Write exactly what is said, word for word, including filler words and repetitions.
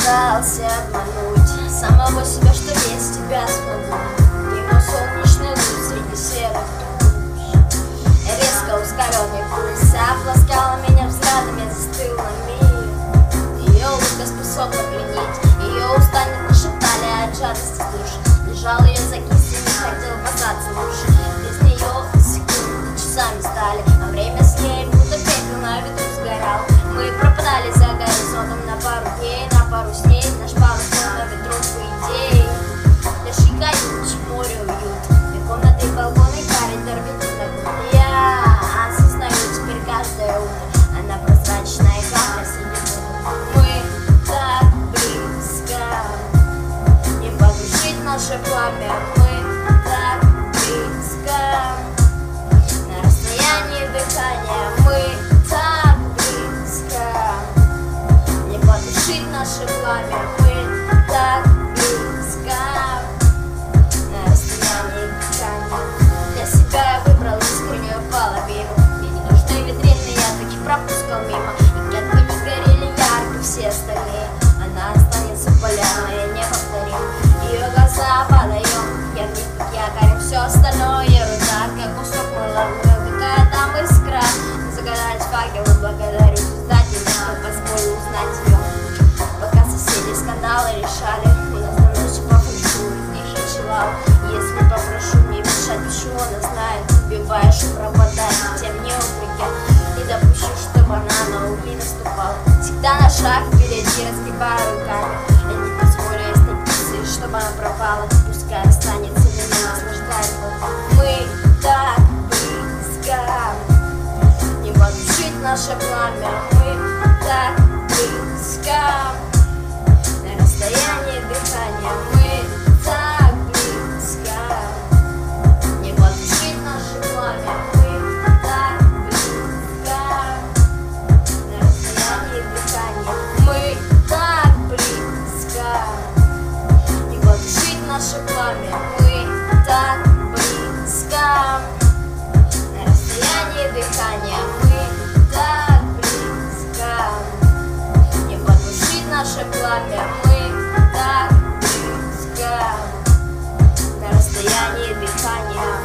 пытался обмануть самого себя, что без тебя смогу. Ты мой солнечный луч среди серых туч. Резко ускоренный пульс обласкала меня взглядом, я застыл на миг. Ее улыбка способна пленить, ее уста не нашептали от жадости душ. Лежал ее за кисть и не хотел казаться лучше. Без нее секунды часами стали, а время с ней будто пепел на ветру сгорал. Мы пропадали за горизонтом на пару дней, на пару с ней наш парус на ветру по идее. Наши каюты, море, уют, и комнаты, балконы, коридор, видно. Я осознаю теперь каждое утро, она прозрачная, как среди буд. Мы так близко, не потушить наше пламя. Мы так близко, на расстоянии дыхания. Мы так близко, не потушить наше пламя. Мы так близко, на расстоянии дыхания. Для себя я выбрал искреннюю половину. Мне не нужны витрины, я таки пропускал мимо. И как бы не горели ярко все остальные, она останется полярной, неповторимой. Ее глаза подаем, я в них как якорь, все остальное ерунда, как кусок мыла. Какая там искра, загорались факелы, благодарю Создателя, что позволил узнать ее. Пока соседи скандалы решали, я знаю, что похожу, их я челал. Если попрошу не мешать, пишу, она знает. Убиваешь, пропадает, тем не упреки. Не допущу, чтобы она на угли наступала. Всегда на шаг впереди, разгибаю руками. Я не позволю эстетиции, чтобы она пропала. Пускай останется, для меня наслаждается. Мы так близко, не потушить наше пламя. Мы так близко, на расстоянии дыхания. Мы так близко, не потушить наше пламя. Мы так близко, на расстоянии дыхания. Мы так близко, не потушить наше пламя. Мы так близко, на расстоянии дыхания. Мы так близко, не потушить наше пламя. Мы так близко, на расстоянии дыхания.